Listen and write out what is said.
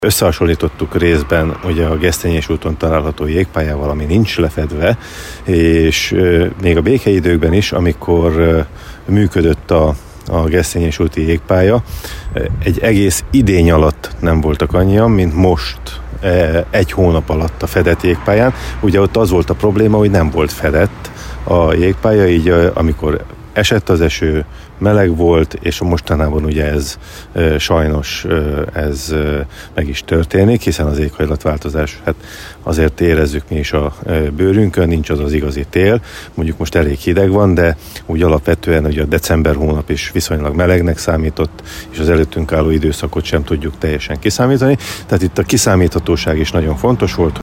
Összehasonlítottuk részben ugye a Gesztenyés úton található jégpályával, ami nincs lefedve, és még a békeidőkben is, amikor működött a Gesztenyés úti jégpálya, egy egész idény alatt nem voltak annyian, mint most egy hónap alatt a fedett jégpályán. Ugye ott az volt a probléma, hogy nem volt fedett a jégpálya, így amikor esett az eső, meleg volt, és mostanában ugye ez sajnos meg is történik, hiszen az éghajlatváltozás, hát azért érezzük mi is a bőrünkön, nincs az igazi tél, mondjuk most elég hideg van, de úgy alapvetően ugye a december hónap is viszonylag melegnek számított, és az előttünk álló időszakot sem tudjuk teljesen kiszámítani, tehát itt a kiszámíthatóság is nagyon fontos volt.